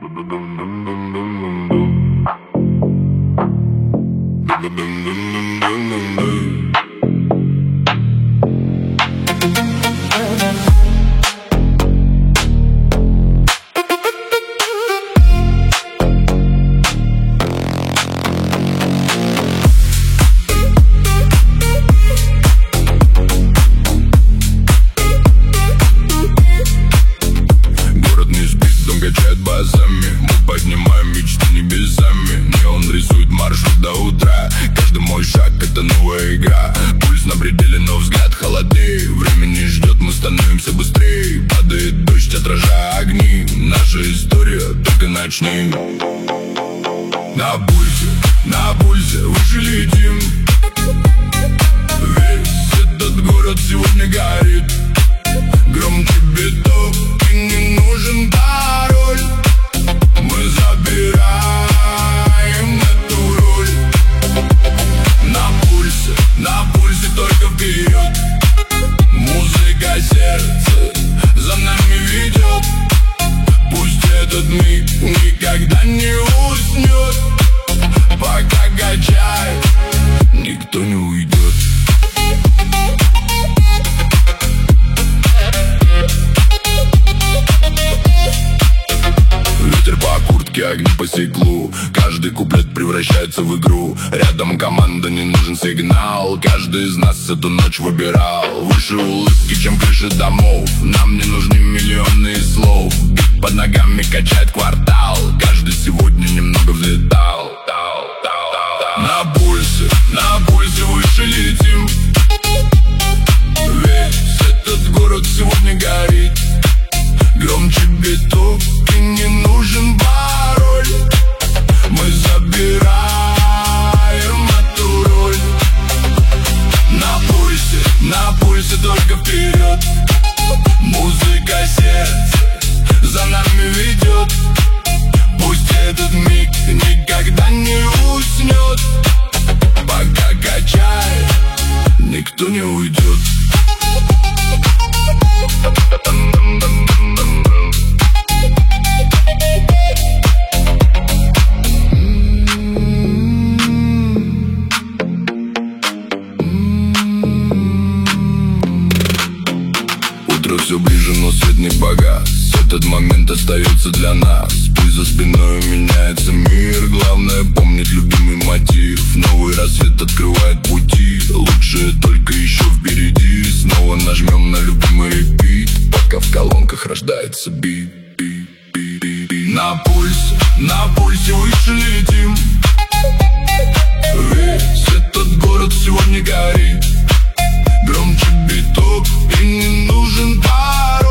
Мы поднимаем мечты небесами. Неон рисует маршрут до утра. Каждый мой шаг — это новая игра. Пульс на пределе, но взгляд холоднее. Время не ждет, мы становимся быстрее. Падает дождь, отражая огни. Наша история только начни. На пульсе, выше летим. Весь этот город сегодня горит. Громче битов, и не нужен пароль. Мы забираем эту роль. На пульсе только вперед. Музыка сердца за нами ведет. Пусть этот миг никогда не уснет. Пока качает, никто не уйдет. Ветер по куртке, огни по стеклу. Каждый куплет превращается в игру. Рядом команда, не нужен сигнал. Каждый из нас эту ночь выбирал. Выше улыбки, чем крыши домов. Нам не нужны миллионы слов. Бит под ногами качает квартал. Каждый сегодня немного взлетал. На пульсе выше летим. Весь этот город сегодня горит. Громче битов, и не нужен пароль. Мы забираем эту роль. На пульсе только вперед. Музыка сердца за нами ведет. Пусть этот миг никогда не уснет. Пока качает, никто не уйдет. Утро все ближе, но свет не погас. Этот момент остается для нас. Пусть за спиной меняется мир. Главное помнить любимый мотив. Новый рассвет открывает пути. Лучшее только еще впереди. Снова нажмем на любимый репит. Пока в колонках рождается бит. На пульсе выше летим. Весь этот город сегодня горит. Громче битов, и не нужен пароль.